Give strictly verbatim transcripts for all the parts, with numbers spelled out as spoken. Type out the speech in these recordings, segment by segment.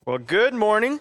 Well, good morning.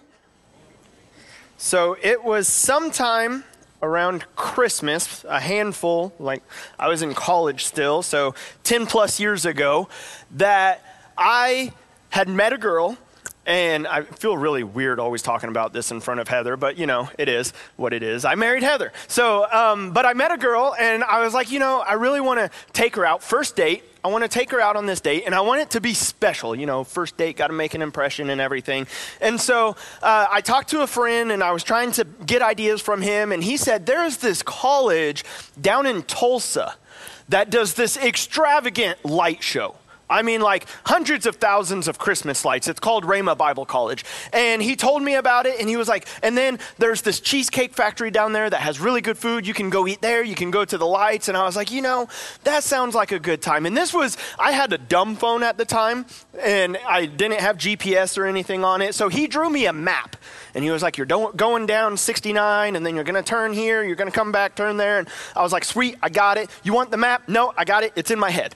So it was sometime around Christmas, a handful, like I was in college still, so ten plus years ago, that I had met a girl. And I feel really weird always talking about this in front of Heather, but you know, it is what it is. I married Heather. So, um, but I met a girl and I was like, you know, I really want to take her out. First date, I want to take her out on this date and I want it to be special. You know, first date, got to make an impression and everything. And so uh, I talked to a friend and I was trying to get ideas from him. And he said, there's this college down in Tulsa that does this extravagant light show. I mean, like hundreds of thousands of Christmas lights. It's called Rhema Bible College. And he told me about it, and he was like, and then there's this cheesecake factory down there that has really good food. You can go eat there. You can go to the lights. And I was like, you know, that sounds like a good time. And this was, I had a dumb phone at the time, and I didn't have G P S or anything on it. So he drew me a map. And he was like, you're do- going down sixty-nine, and then you're going to turn here. You're going to come back, turn there. And I was like, sweet, I got it. You want the map? No, I got it. It's in my head.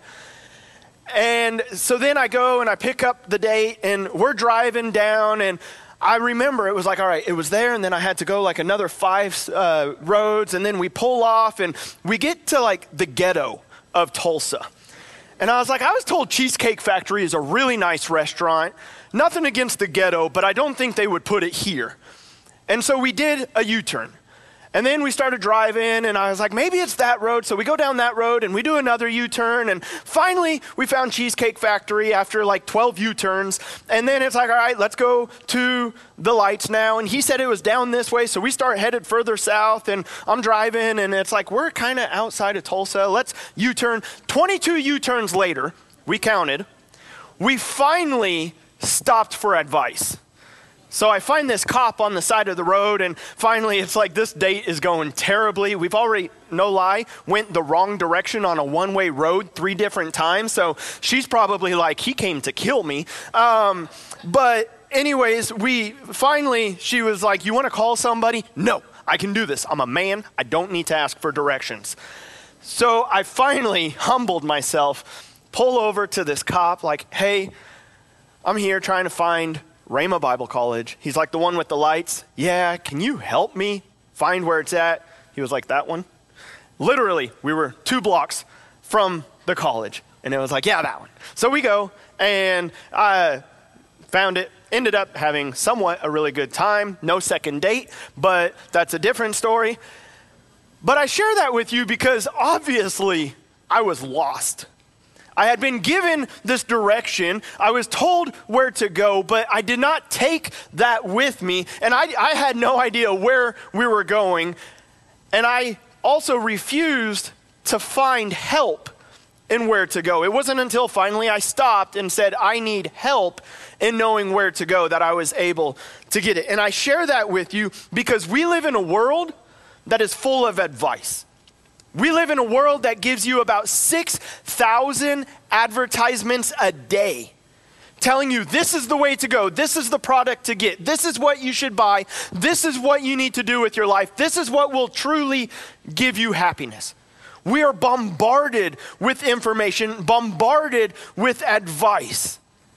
And so then I go and I pick up the date and we're driving down and I remember it was like, all right, it was there and then I had to go like another five uh, roads and then we pull off and we get to like the ghetto of Tulsa. And I was like, I was told Cheesecake Factory is a really nice restaurant. Nothing against the ghetto, but I don't think they would put it here. And so we did a U-turn. And then we started driving, and I was like, maybe it's that road. So we go down that road, and we do another U-turn. And finally, we found Cheesecake Factory after like twelve U-turns. And then it's like, all right, let's go to the lights now. And he said it was down this way. So we start headed further south, and I'm driving, and it's like, we're kind of outside of Tulsa. Let's U-turn. twenty-two U-turns later, we counted, we finally stopped for advice. So I find this cop on the side of the road, and finally it's like this date is going terribly. We've already, no lie, went the wrong direction on a one-way road three different times. So she's probably like, he came to kill me. Um, but anyways, we finally, she was like, you want to call somebody? No, I can do this. I'm a man. I don't need to ask for directions. So I finally humbled myself, pull over to this cop like, hey, I'm here trying to find Rhema Bible College. He's like, the one with the lights? Yeah, can you help me find where it's at? He was like, that one? Literally, we were two blocks from the college. And it was like, yeah, that one. So we go and I found it, ended up having somewhat a really good time. No second date, but that's a different story. But I share that with you because obviously I was lost. I had been given this direction. I was told where to go, but I did not take that with me. And I, I had no idea where we were going. And I also refused to find help in where to go. It wasn't until finally I stopped and said, I need help in knowing where to go that I was able to get it. And I share that with you because we live in a world that is full of advice. We live in a world that gives you about six thousand advertisements a day telling you this is the way to go, this is the product to get, this is what you should buy, this is what you need to do with your life, this is what will truly give you happiness. We are bombarded with information, bombarded with advice.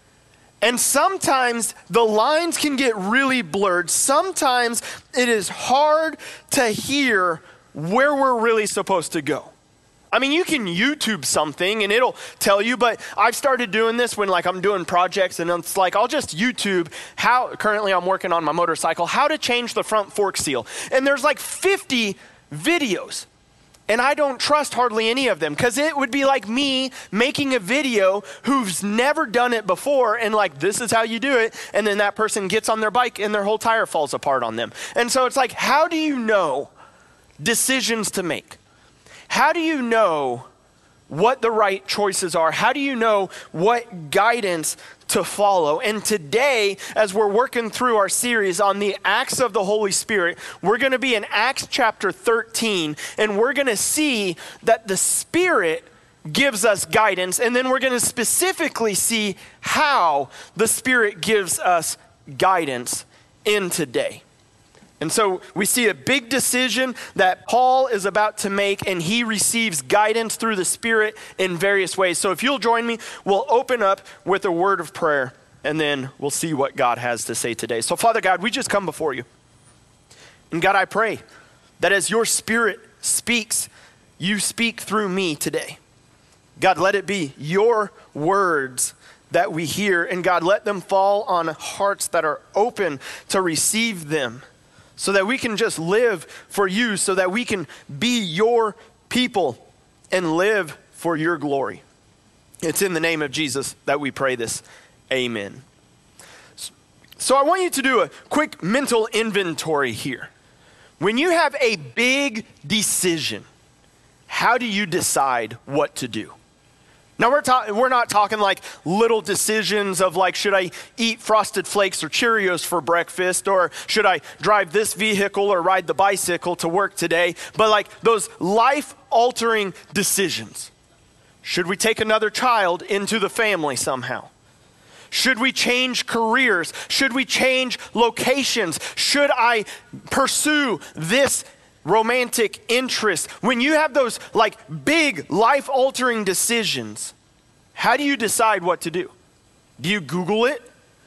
And sometimes the lines can get really blurred. Sometimes it is hard to hear where we're really supposed to go. I mean, you can YouTube something and it'll tell you, but I've started doing this when like I'm doing projects and it's like, I'll just YouTube how, currently I'm working on my motorcycle, how to change the front fork seal. And there's like fifty videos. And I don't trust hardly any of them because it would be like me making a video who's never done it before and like, this is how you do it. And then that person gets on their bike and their whole tire falls apart on them. And so it's like, how do you know decisions to make? How do you know what the right choices are? How do you know what guidance to follow? And today, as we're working through our series on the acts of the Holy Spirit, we're going to be in Acts chapter thirteen, and we're going to see that the Spirit gives us guidance, and then we're going to specifically see how the Spirit gives us guidance in today. And so we see a big decision that Paul is about to make, and he receives guidance through the Spirit in various ways. So if you'll join me, we'll open up with a word of prayer and then we'll see what God has to say today. So Father God, we just come before you. And God, I pray that as your Spirit speaks, you speak through me today. God, let it be your words that we hear, and God, let them fall on hearts that are open to receive them, so that we can just live for you, so that we can be your people and live for your glory. It's in the name of Jesus that we pray this. Amen. So I want you to do a quick mental inventory here. When you have a big decision, how do you decide what to do? Now, we're, ta- we're not talking like little decisions of like, should I eat Frosted Flakes or Cheerios for breakfast, or should I drive this vehicle or ride the bicycle to work today? But like those life-altering decisions. Should we take another child into the family somehow? Should we change careers? Should we change locations? Should I pursue this romantic interest? When you have those like big life-altering decisions, how do you decide what to do? Do you Google it?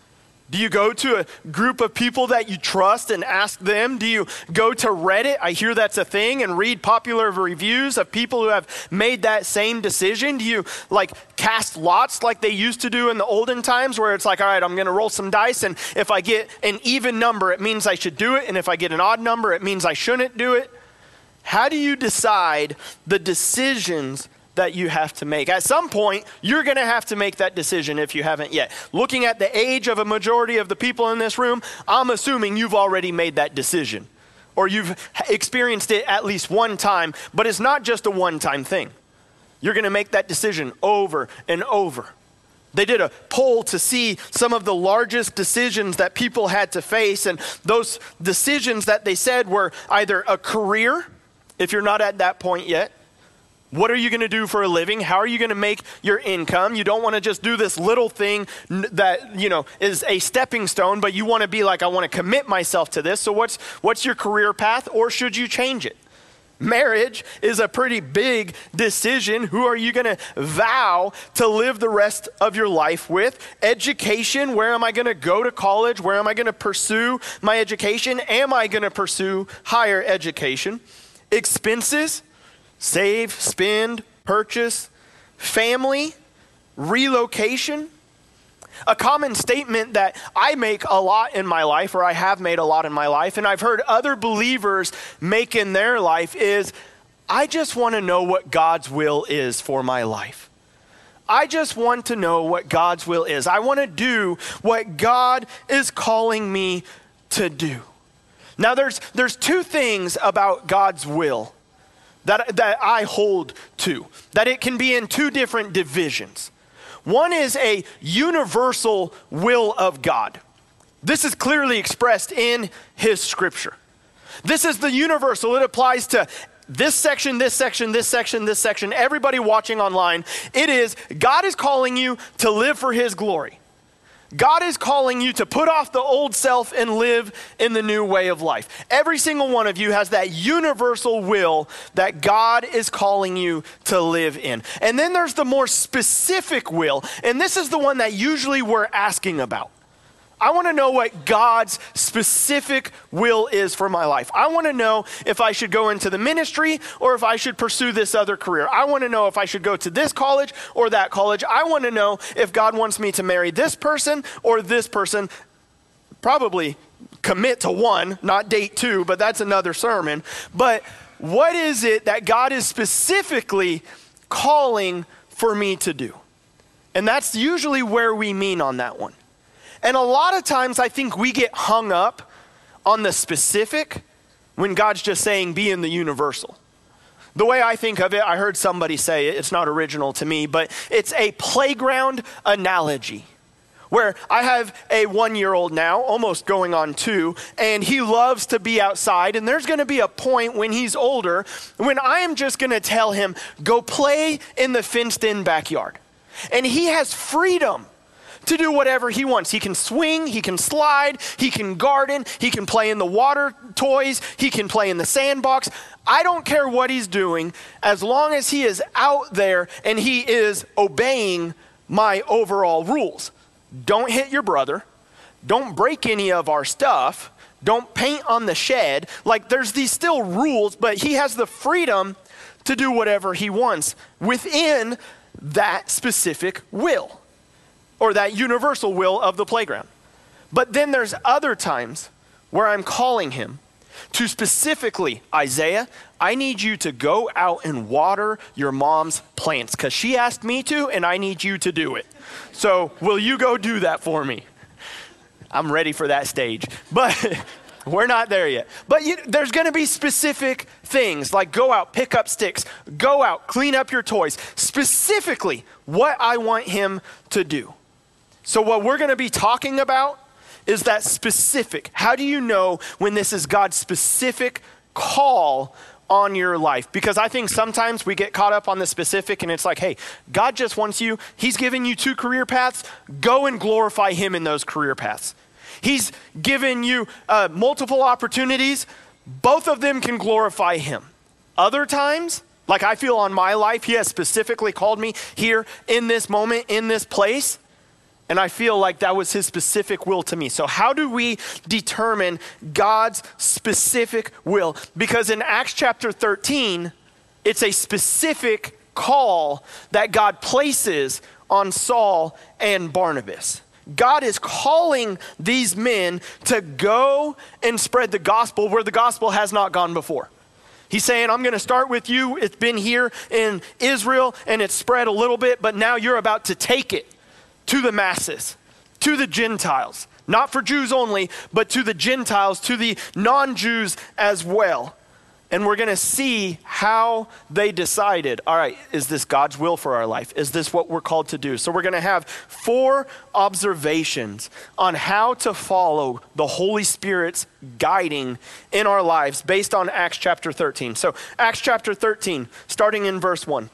Do you go to a group of people that you trust and ask them? Do you go to Reddit? I hear that's a thing, and read popular reviews of people who have made that same decision. Do you like cast lots like they used to do in the olden times, where it's like, all right, I'm going to roll some dice, and if I get an even number, it means I should do it, and if I get an odd number, it means I shouldn't do it? How do you decide the decisions that you have to make? At some point, you're going to have to make that decision if you haven't yet. Looking at the age of a majority of the people in this room, I'm assuming you've already made that decision, or you've experienced it at least one time, but it's not just a one-time thing. You're going to make that decision over and over. They did a poll to see some of the largest decisions that people had to face, and those decisions that they said were either a career, if you're not at that point yet. What are you going to do for a living? How are you going to make your income? You don't want to just do this little thing that, you know, is a stepping stone, but you want to be like, I want to commit myself to this. So what's what's your career path, or should you change it? Marriage is a pretty big decision. Who are you going to vow to live the rest of your life with? Education, where am I going to go to college? Where am I going to pursue my education? Am I going to pursue higher education? Expenses, save, spend, purchase, family, relocation. A common statement that I make a lot in my life, or I have made a lot in my life, and I've heard other believers make in their life, is I just want to know what God's will is for my life. I just want to know what God's will is. I want to do what God is calling me to do. Now, there's there's two things about God's will that, that I hold to, that it can be in two different divisions. One is a universal will of God. This is clearly expressed in his scripture. This is the universal. It applies to this section, this section, this section, this section, everybody watching online. It is, God is calling you to live for his glory. God is calling you to put off the old self and live in the new way of life. Every single one of you has that universal will that God is calling you to live in. And then there's the more specific will, and this is the one that usually we're asking about. I want to know what God's specific will is for my life. I want to know if I should go into the ministry or if I should pursue this other career. I want to know if I should go to this college or that college. I want to know if God wants me to marry this person or this person. Probably commit to one, not date two, but that's another sermon. But what is it that God is specifically calling for me to do? And that's usually where we mean on that one. And a lot of times I think we get hung up on the specific when God's just saying be in the universal. The way I think of it, I heard somebody say it, it's not original to me, but it's a playground analogy where I have a one-year-old now, almost going on two, and he loves to be outside, and there's going to be a point when he's older when I am just going to tell him, go play in the fenced-in backyard. And he has freedom to do whatever he wants. He can swing, he can slide, he can garden, he can play in the water toys, he can play in the sandbox. I don't care what he's doing as long as he is out there and he is obeying my overall rules. don't hit your brother, don't break any of our stuff, don't paint on the shed. Like there's these still rules, but he has the freedom to do whatever he wants within that specific will or that universal will of the playground. But then there's other times where I'm calling him to specifically, Isaiah, I need you to go out and water your mom's plants because she asked me to and I need you to do it. So will you go do that for me? I'm ready for that stage, but we're not there yet. But you, there's going to be specific things like go out, pick up sticks, go out, clean up your toys, specifically what I want him to do. So what we're going to be talking about is that specific. How do you know when this is God's specific call on your life? Because I think sometimes we get caught up on the specific and it's like, hey, God just wants you. He's giving you two career paths. Go and glorify him in those career paths. He's given you uh, multiple opportunities. Both of them can glorify him. Other times, like I feel on my life, he has specifically called me here in this moment, in this place. And I feel like that was his specific will to me. So how do we determine God's specific will? Because in Acts chapter thirteen, it's a specific call that God places on Saul and Barnabas. God is calling these men to go and spread the gospel where the gospel has not gone before. He's saying, I'm going to start with you. It's been here in Israel and it's spread a little bit, but now you're about to take it to the masses, to the Gentiles, not for Jews only, but to the Gentiles, to the non-Jews as well. And we're going to see how they decided, all right, is this God's will for our life? Is this what we're called to do? So we're going to have four observations on how to follow the Holy Spirit's guiding in our lives based on Acts chapter thirteen. So Acts chapter thirteen, starting in verse one.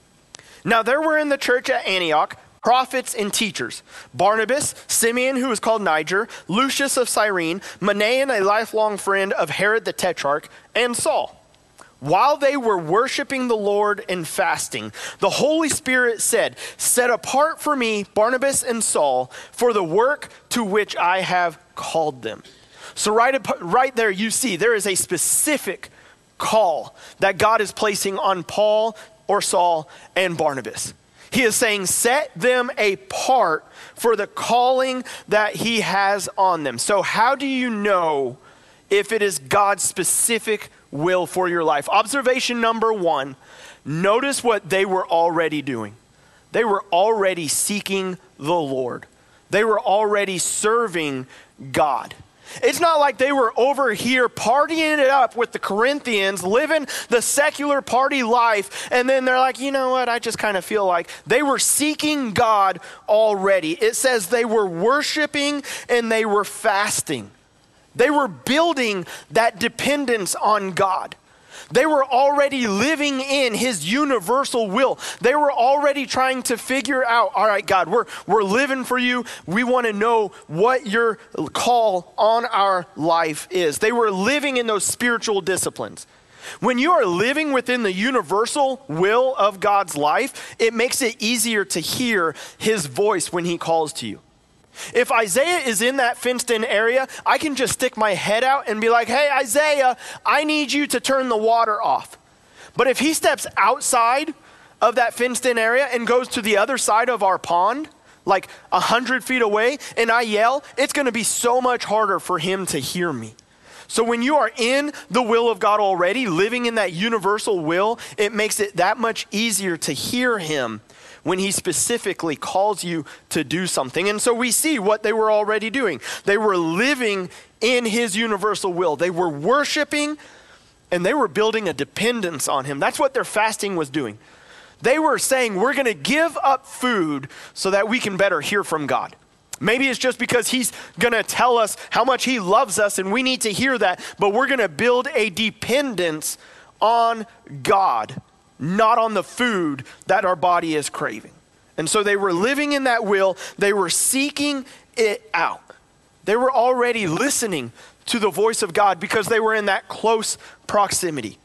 Now there were in the church at Antioch prophets and teachers, Barnabas, Simeon, who was called Niger, Lucius of Cyrene, Manaen, a lifelong friend of Herod the Tetrarch, and Saul. While they were worshiping the Lord and fasting, the Holy Spirit said, set apart for me Barnabas and Saul for the work to which I have called them. So right, right there you see there is a specific call that God is placing on Paul or Saul and Barnabas. He is saying, set them apart for the calling that he has on them. So how do you know if it is God's specific will for your life? Observation number one, notice what they were already doing. They were already seeking the Lord. They were already serving God. It's not like they were over here partying it up with the Corinthians, living the secular party life, and then they're like, you know what, I just kind of feel like they were seeking God already. It says they were worshiping and they were fasting. They were building that dependence on God. They were already living in his universal will. They were already trying to figure out, all right, God, we're, we're living for you. We want to know what your call on our life is. They were living in those spiritual disciplines. When you are living within the universal will of God's life, it makes it easier to hear his voice when he calls to you. If Isaiah is in that fenced-in area, I can just stick my head out and be like, hey, Isaiah, I need you to turn the water off. But if he steps outside of that fenced-in area and goes to the other side of our pond, like a hundred feet away, and I yell, it's going to be so much harder for him to hear me. So when you are in the will of God already, living in that universal will, it makes it that much easier to hear him when he specifically calls you to do something. And so we see what they were already doing. They were living in his universal will. They were worshiping and they were building a dependence on him. That's what their fasting was doing. They were saying, we're going to give up food so that we can better hear from God. Maybe it's just because he's going to tell us how much he loves us and we need to hear that, but we're going to build a dependence on God, not on the food that our body is craving. And so they were living in that will. They were seeking it out. They were already listening to the voice of God because they were in that close proximity.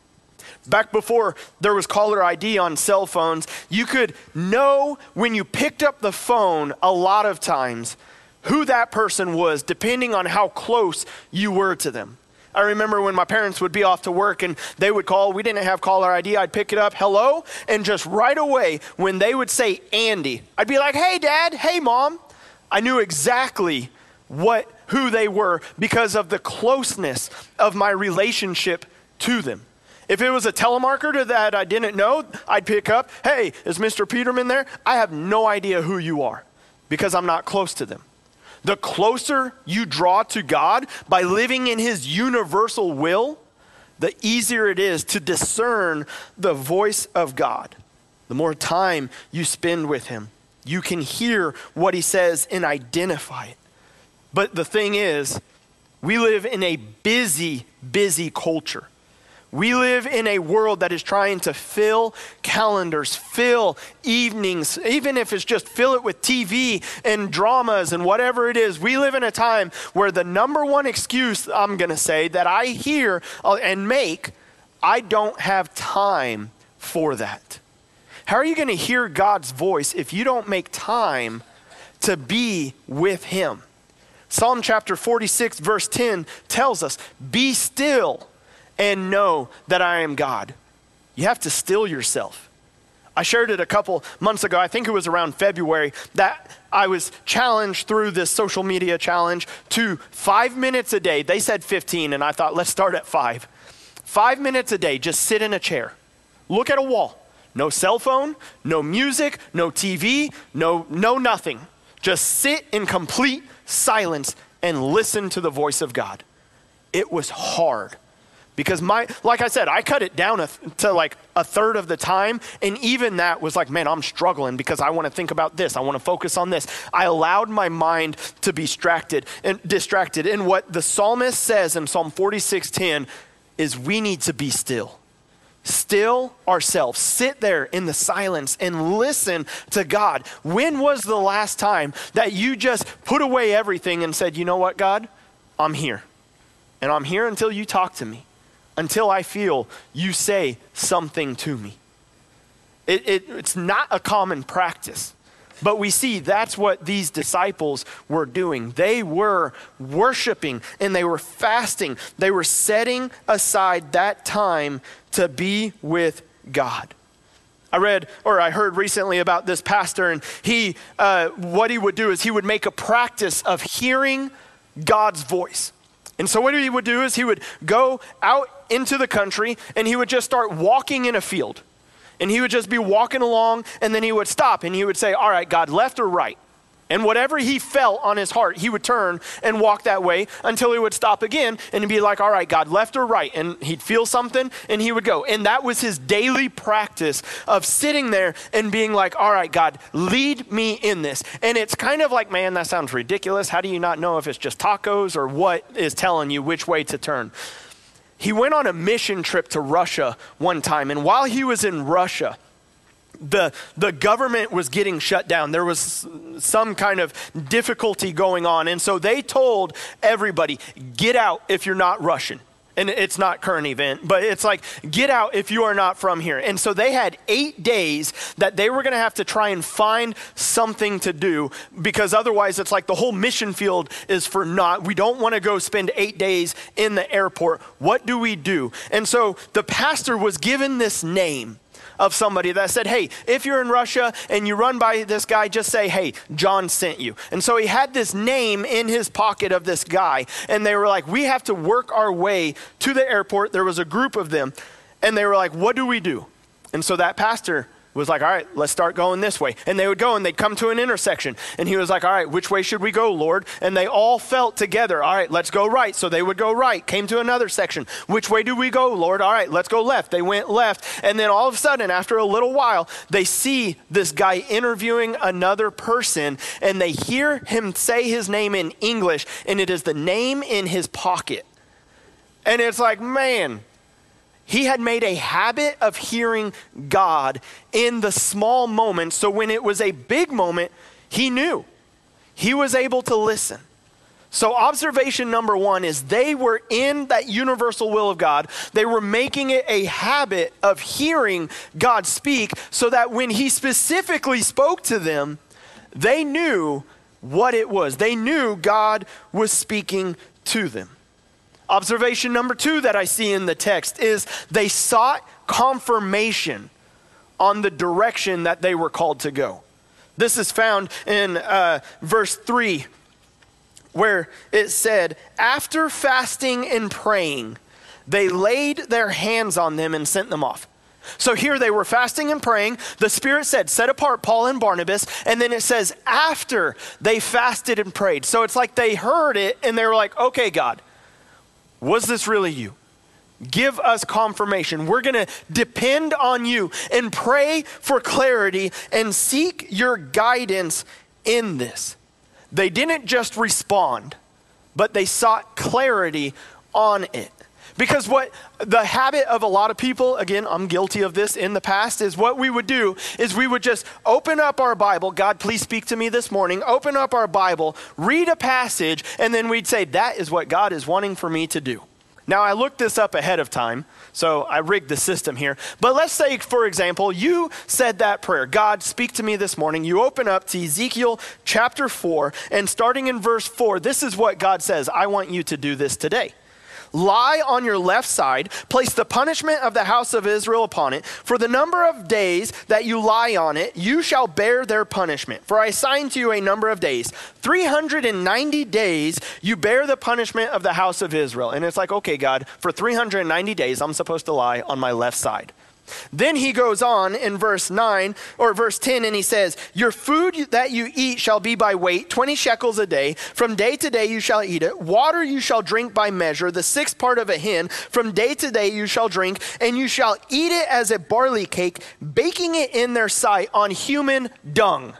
Back before there was caller I D on cell phones, you could know when you picked up the phone a lot of times who that person was, depending on how close you were to them. I remember when my parents would be off to work and they would call, we didn't have caller I D, I'd pick it up, hello, and just right away when they would say Andy, I'd be like, hey Dad, hey Mom. I knew exactly what who they were because of the closeness of my relationship to them. If it was a telemarketer that I didn't know, I'd pick up, hey, is Mister Peterman there? I have no idea who you are because I'm not close to them. The closer you draw to God by living in his universal will, the easier it is to discern the voice of God. The more time you spend with him, you can hear what he says and identify it. But the thing is, we live in a busy, busy culture. We live in a world that is trying to fill calendars, fill evenings, even if it's just fill it with T V and dramas and whatever it is. We live in a time where the number one excuse, I'm going to say, that I hear and make, I don't have time for that. How are you going to hear God's voice if you don't make time to be with him? Psalm chapter forty-six, verse ten tells us, be still and know that I am God. You have to still yourself. I shared it a couple months ago, I think it was around February, that I was challenged through this social media challenge to five minutes a day. They said fifteen, and I thought, let's start at five. Five minutes a day, just sit in a chair. Look at a wall. No cell phone, no music, no T V, no, no nothing. Just sit in complete silence and listen to the voice of God. It was hard. Because my, like I said, I cut it down a, to like a third of the time. And even that was like, man, I'm struggling because I want to think about this. I want to focus on this. I allowed my mind to be distracted and distracted. And what the psalmist says in Psalm forty-six ten is we need to be still. Still ourselves. Sit there in the silence and listen to God. When was the last time that you just put away everything and said, you know what, God? I'm here. And I'm here until you talk to me. Until I feel you say something to me. It, it, it's not a common practice, but we see that's what these disciples were doing. They were worshiping and they were fasting. They were setting aside that time to be with God. I read, or I heard recently about this pastor, and he, uh, what he would do is he would make a practice of hearing God's voice. And so what he would do is he would go out into the country and he would just start walking in a field. And he would just be walking along and then he would stop and he would say, all right, God, left or right? And whatever he felt on his heart, he would turn and walk that way until he would stop again and be like, all right, God, left or right? And he'd feel something and he would go. And that was his daily practice of sitting there and being like, all right, God, lead me in this. And it's kind of like, man, that sounds ridiculous. How do you not know if it's just tacos or what is telling you which way to turn? He went on a mission trip to Russia one time. And while he was in Russia, The the government was getting shut down. There was some kind of difficulty going on. And so they told everybody, get out if you're not Russian. And it's not current event, but it's like, get out if you are not from here. And so they had eight days that they were going to have to try and find something to do, because otherwise it's like the whole mission field is for naught. We don't want to go spend eight days in the airport. What do we do? And so the pastor was given this name of somebody that said, hey, if you're in Russia and you run by this guy, just say, hey, John sent you. And so he had this name in his pocket of this guy. And they were like, we have to work our way to the airport. There was a group of them. And they were like, what do we do? And so that pastor was like, all right, let's start going this way. And they would go and they'd come to an intersection. And he was like, all right, which way should we go, Lord? And they all felt together. All right, let's go right. So they would go right, came to another section. Which way do we go, Lord? All right, let's go left. They went left. And then all of a sudden, after a little while, they see this guy interviewing another person and they hear him say his name in English, and it is the name in his pocket. And it's like, man, he had made a habit of hearing God in the small moments. So when it was a big moment, he knew. He was able to listen. So observation number one is they were in that universal will of God. They were making it a habit of hearing God speak so that when he specifically spoke to them, they knew what it was. They knew God was speaking to them. Observation number two that I see in the text is they sought confirmation on the direction that they were called to go. This is found in uh, verse three, where it said, after fasting and praying, they laid their hands on them and sent them off. So here they were fasting and praying. The Spirit said, set apart Paul and Barnabas. And then it says, after they fasted and prayed. So it's like they heard it and they were like, okay, God, was this really you? Give us confirmation. We're going to depend on you and pray for clarity and seek your guidance in this. They didn't just respond, but they sought clarity on it. Because what the habit of a lot of people, again, I'm guilty of this in the past, is what we would do is we would just open up our Bible. God, please speak to me this morning. Open up our Bible, read a passage, and then we'd say, that is what God is wanting for me to do. Now, I looked this up ahead of time, so I rigged the system here. But let's say, for example, you said that prayer, God, speak to me this morning. You open up to Ezekiel chapter four, and starting in verse four, this is what God says, I want you to do this today. Lie on your left side, place the punishment of the house of Israel upon it. For the number of days that you lie on it, you shall bear their punishment. For I assign to you a number of days. three hundred ninety days you bear the punishment of the house of Israel. And it's like, okay, God, for three hundred ninety days, I'm supposed to lie on my left side. Then he goes on in verse nine or verse ten and he says, your food that you eat shall be by weight, twenty shekels a day. From day to day you shall eat it. Water you shall drink by measure, the sixth part of a hin. From day to day you shall drink, and you shall eat it as a barley cake, baking it in their sight on human dung.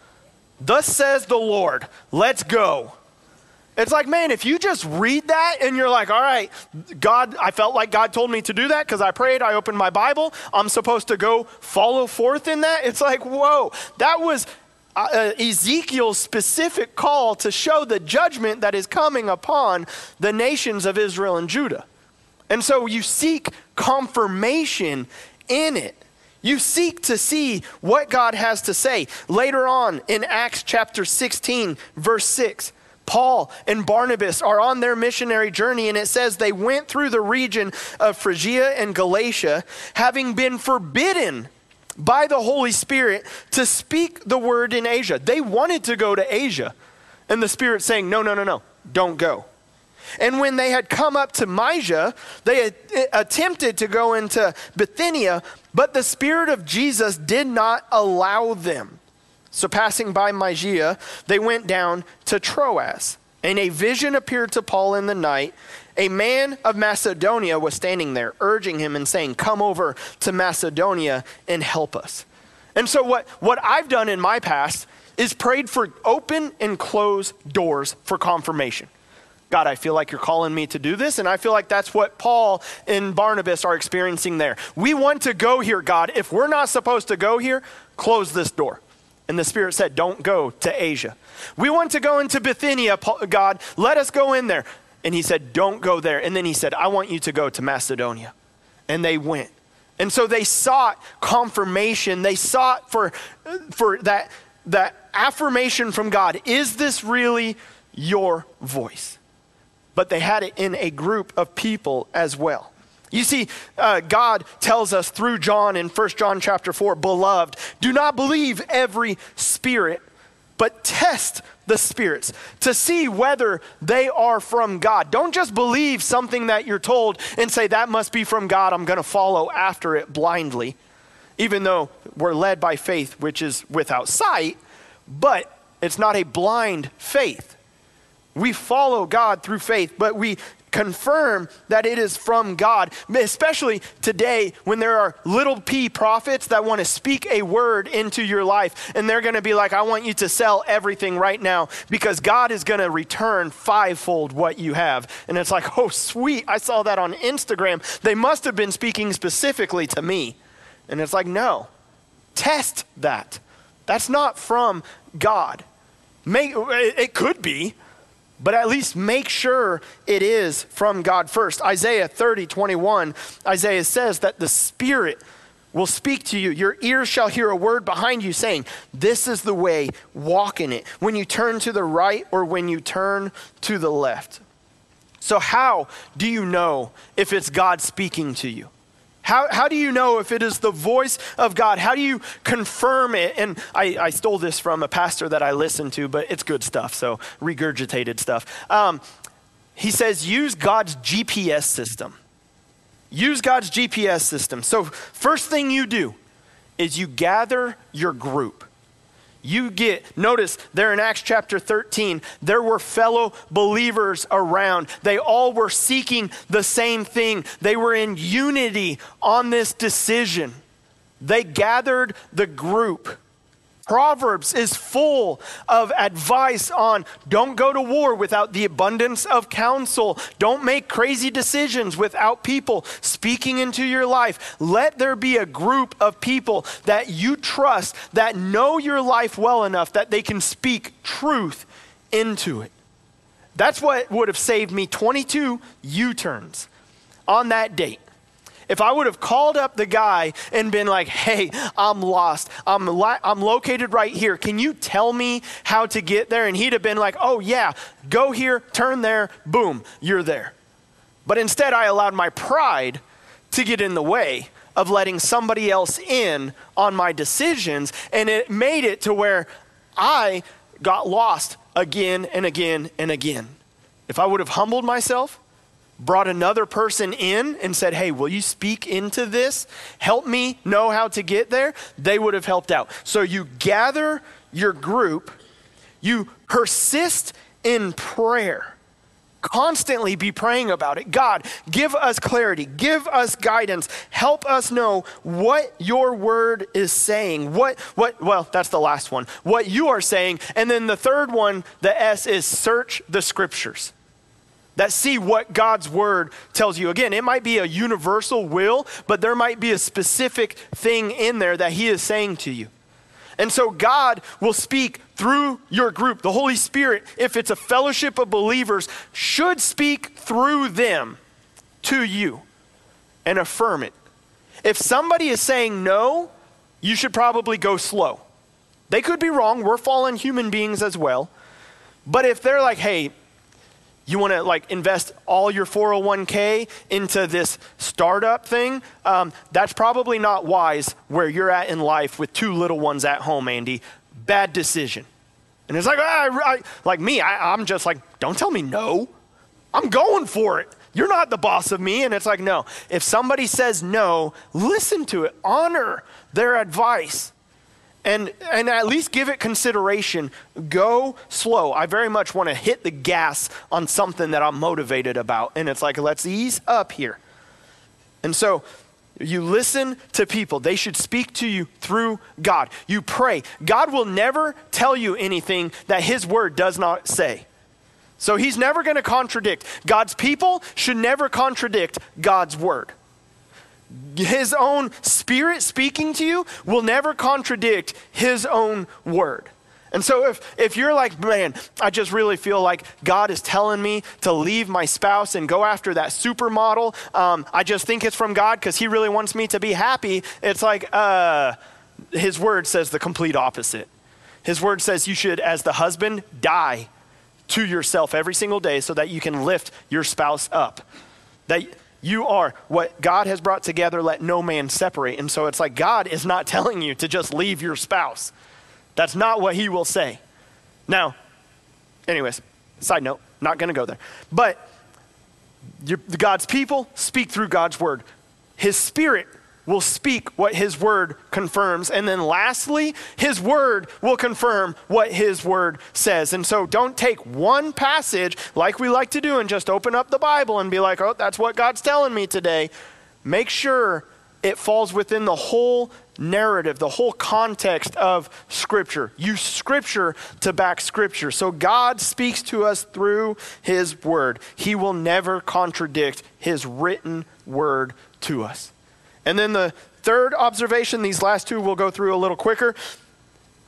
Thus says the Lord, let's go. It's like, man, if you just read that and you're like, all right, God, I felt like God told me to do that because I prayed, I opened my Bible, I'm supposed to go follow forth in that. It's like, whoa, that was uh, Ezekiel's specific call to show the judgment that is coming upon the nations of Israel and Judah. And so you seek confirmation in it. You seek to see what God has to say. Later on in Acts chapter sixteen, verse six, Paul and Barnabas are on their missionary journey, and it says they went through the region of Phrygia and Galatia, having been forbidden by the Holy Spirit to speak the word in Asia. They wanted to go to Asia, and the Spirit saying, no, no, no, no, don't go. And when they had come up to Mysia, they had attempted to go into Bithynia, but the Spirit of Jesus did not allow them. So passing by Mysia, they went down to Troas. And a vision appeared to Paul in the night. A man of Macedonia was standing there, urging him and saying, come over to Macedonia and help us. And so what, what I've done in my past is prayed for open and closed doors for confirmation. God, I feel like you're calling me to do this, and I feel like that's what Paul and Barnabas are experiencing there. We want to go here, God. If we're not supposed to go here, close this door. And the Spirit said, don't go to Asia. We want to go into Bithynia, God. Let us go in there. And he said, don't go there. And then he said, I want you to go to Macedonia. And they went. And so they sought confirmation. They sought for, for that, that affirmation from God. Is this really your voice? But they had it in a group of people as well. You see, uh, God tells us through John in First John chapter four, beloved, do not believe every spirit, but test the spirits to see whether they are from God. Don't just believe something that you're told and say that must be from God. I'm going to follow after it blindly, even though we're led by faith, which is without sight, but it's not a blind faith. We follow God through faith, but we confirm that it is from God, especially today when there are little p prophets that want to speak a word into your life, and they're going to be like, I want you to sell everything right now because God is going to return fivefold what you have. And it's like, oh, sweet. I saw that on Instagram. They must have been speaking specifically to me. And it's like, no, test that. That's not from God. Make, it could be, but at least make sure it is from God first. Isaiah thirty, twenty-one, Isaiah says that the Spirit will speak to you. Your ears shall hear a word behind you saying, this is the way, walk in it. When you turn to the right or when you turn to the left. So how do you know if it's God speaking to you? How, how do you know if it is the voice of God? How do you confirm it? And I, I stole this from a pastor that I listened to, but it's good stuff, so regurgitated stuff. Um, he says, use God's G P S system. Use God's G P S system. So first thing you do is you gather your group. You get, notice there in Acts chapter thirteen, there were fellow believers around. They all were seeking the same thing. They were in unity on this decision. They gathered the group. Proverbs is full of advice on don't go to war without the abundance of counsel. Don't make crazy decisions without people speaking into your life. Let there be a group of people that you trust that know your life well enough that they can speak truth into it. That's what would have saved me twenty-two U-turns on that date. If I would have called up the guy and been like, hey, I'm lost. I'm, li- I'm located right here. Can you tell me how to get there? And he'd have been like, oh yeah, go here, turn there, boom, you're there. But instead I allowed my pride to get in the way of letting somebody else in on my decisions. And it made it to where I got lost again and again and again. If I would have humbled myself, brought another person in and said, hey, will you speak into this? Help me know how to get there. They would have helped out. So you gather your group, you persist in prayer. Constantly be praying about it. God, give us clarity, give us guidance, help us know what your word is saying. What, what, well, that's the last one. What you are saying. And then the third one, the S, is search the scriptures. That see what God's word tells you. Again, it might be a universal will, but there might be a specific thing in there that he is saying to you. And so God will speak through your group. The Holy Spirit, if it's a fellowship of believers, should speak through them to you and affirm it. If somebody is saying no, you should probably go slow. They could be wrong. We're fallen human beings as well. But if they're like, hey, you want to like invest all your four oh one k into this startup thing, um, that's probably not wise where you're at in life with two little ones at home, Andy. Bad decision. And it's like, ah, I, I, like me, I, I'm just like, don't tell me no. I'm going for it. You're not the boss of me. And it's like, no. If somebody says no, listen to it. Honor their advice. And and at least give it consideration. Go slow. I very much want to hit the gas on something that I'm motivated about. And it's like, let's ease up here. And so you listen to people. They should speak to you through God. You pray. God will never tell you anything that his word does not say. So he's never going to contradict. God's people should never contradict God's word. His own spirit speaking to you will never contradict his own word. And so if, if you're like, man, I just really feel like God is telling me to leave my spouse and go after that supermodel. Um, I just think it's from God because he really wants me to be happy. It's like, uh, his word says the complete opposite. His word says you should, as the husband, die to yourself every single day so that you can lift your spouse up. That you are what God has brought together, let no man separate. And so it's like God is not telling you to just leave your spouse. That's not what he will say. Now, anyways, side note, not going to go there. But your, God's people speak through God's word. His spirit will speak what his word confirms. And then lastly, his word will confirm what his word says. And so don't take one passage like we like to do and just open up the Bible and be like, oh, that's what God's telling me today. Make sure it falls within the whole narrative, the whole context of Scripture. Use Scripture to back Scripture. So God speaks to us through his word. He will never contradict his written word to us. And then the third observation, these last two we'll go through a little quicker.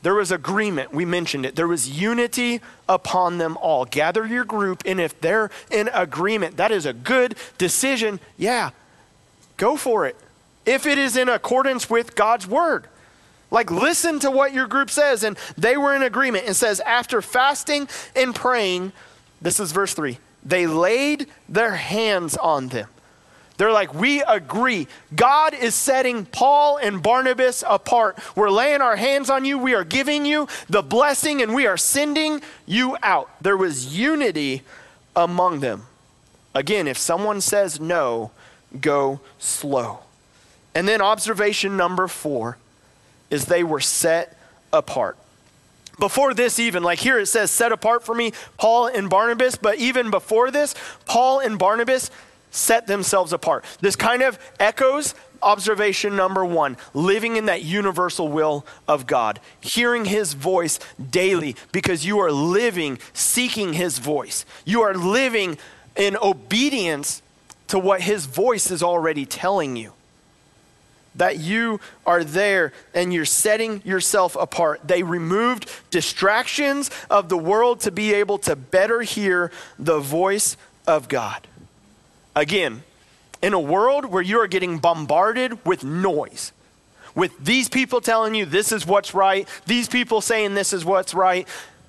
There was agreement. We mentioned it. There was unity upon them all. Gather your group, and if they're in agreement, that is a good decision. Yeah, go for it. If it is in accordance with God's word. Like, listen to what your group says. And they were in agreement. It says, after fasting and praying, this is verse three, they laid their hands on them. They're like, we agree. God is setting Paul and Barnabas apart. We're laying our hands on you. We are giving you the blessing, and we are sending you out. There was unity among them. Again, if someone says no, go slow. And then observation number four is they were set apart. Before this even, like here it says, set apart for me, Paul and Barnabas. But even before this, Paul and Barnabas set themselves apart. This kind of echoes observation number one, living in that universal will of God, hearing his voice daily because you are living, seeking his voice. You are living in obedience to what his voice is already telling you. That you are there and you're setting yourself apart. They removed distractions of the world to be able to better hear the voice of God. Again, in a world where you are getting bombarded with noise, with these people telling you this is what's right, these people saying this is what's right,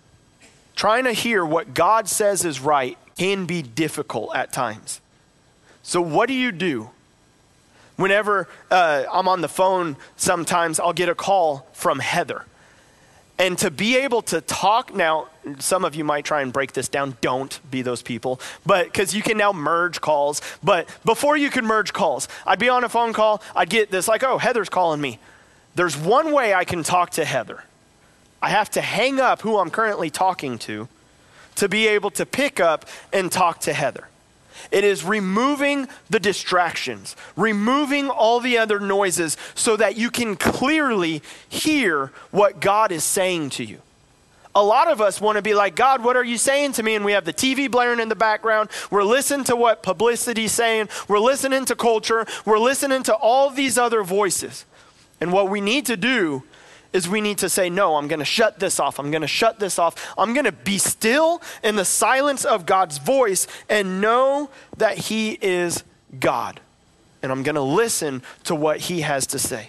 trying to hear what God says is right can be difficult at times. So what do you do? Whenever uh, I'm on the phone, sometimes I'll get a call from Heather. And to be able to talk, now, some of you might try and break this down. Don't be those people. But because you can now merge calls. But before you could merge calls, I'd be on a phone call. I'd get this like, oh, Heather's calling me. There's one way I can talk to Heather. I have to hang up who I'm currently talking to to be able to pick up and talk to Heather. It is removing the distractions, removing all the other noises so that you can clearly hear what God is saying to you. A lot of us want to be like, God, what are you saying to me? And we have the T V blaring in the background. We're listening to what publicity's saying. We're listening to culture. We're listening to all these other voices. And what we need to do is we need to say, no, I'm going to shut this off. I'm going to shut this off. I'm going to be still in the silence of God's voice and know that he is God. And I'm going to listen to what he has to say.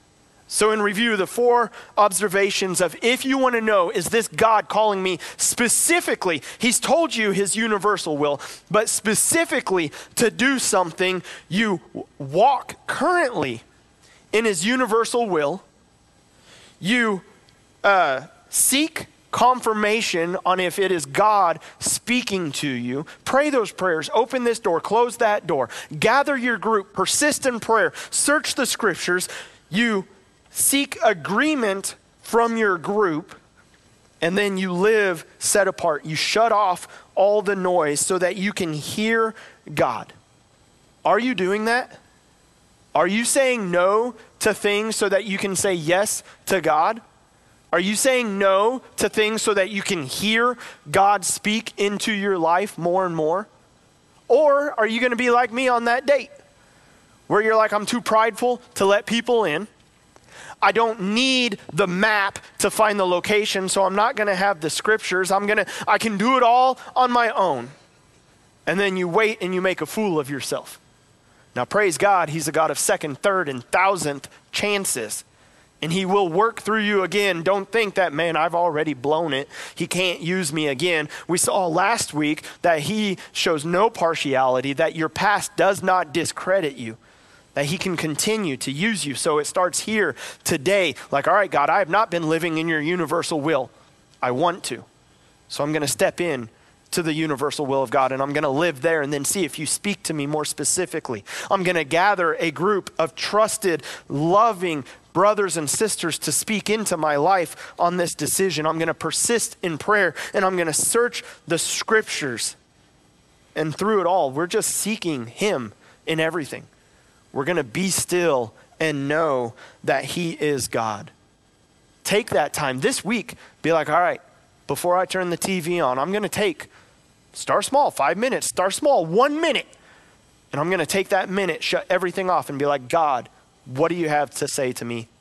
So in review, the four observations of if you want to know, is this God calling me specifically? He's told you his universal will, but specifically to do something, you walk currently in his universal will. You uh, seek confirmation on if it is God speaking to you. Pray those prayers. Open this door. Close that door. Gather your group. Persist in prayer. Search the scriptures. You seek agreement from your group. And then you live set apart. You shut off all the noise so that you can hear God. Are you doing that? Are you saying no to things so that you can say yes to God? Are you saying no to things so that you can hear God speak into your life more and more? Or are you going to be like me on that date where you're like, I'm too prideful to let people in. I don't need the map to find the location, so I'm not going to have the scriptures. I'm going to, I can do it all on my own. And then you wait and you make a fool of yourself. Now, praise God, he's a God of second, third, and thousandth chances. And he will work through you again. Don't think that, man, I've already blown it. He can't use me again. We saw last week that he shows no partiality, that your past does not discredit you, that he can continue to use you. So it starts here today. Like, all right, God, I have not been living in your universal will. I want to. So I'm going to step in to the universal will of God, and I'm going to live there and then see if you speak to me more specifically. I'm going to gather a group of trusted, loving brothers and sisters to speak into my life on this decision. I'm going to persist in prayer, and I'm going to search the scriptures. And through it all, we're just seeking him in everything. We're going to be still and know that he is God. Take that time this week. Be like, all right, before I turn the T V on, I'm going to take, start small, five minutes, start small, one minute. And I'm going to take that minute, shut everything off and be like, God, what do you have to say to me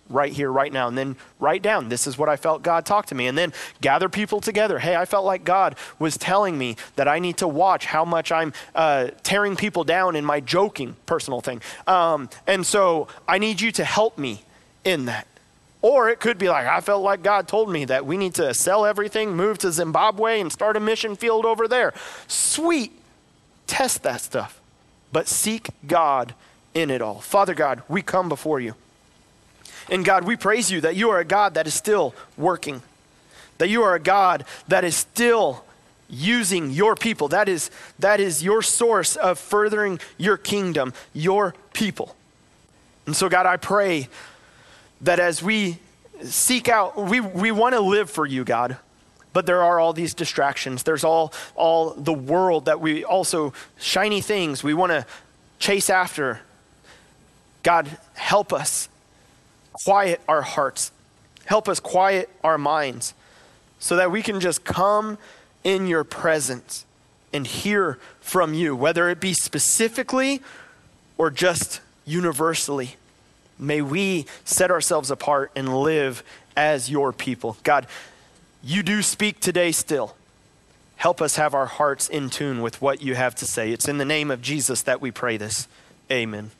right here, right now. And then write down, this is what I felt God talked to me. And then gather people together. Hey, I felt like God was telling me that I need to watch how much I'm uh, tearing people down in my joking personal thing. Um, and so I need you to help me in that. Or it could be like, I felt like God told me that we need to sell everything, move to Zimbabwe and start a mission field over there. Sweet. Test that stuff, but seek God in it all. Father God, we come before you. And God, we praise you that you are a God that is still working, that you are a God that is still using your people. That is, that is your source of furthering your kingdom, your people. And so God, I pray that as we seek out, we, we want to live for you, God, but there are all these distractions. There's all, all the world that we also, shiny things we want to chase after. God, help us quiet our hearts. Help us quiet our minds so that we can just come in your presence and hear from you, whether it be specifically or just universally. May we set ourselves apart and live as your people. God, you do speak today still. Help us have our hearts in tune with what you have to say. It's in the name of Jesus that we pray this. Amen.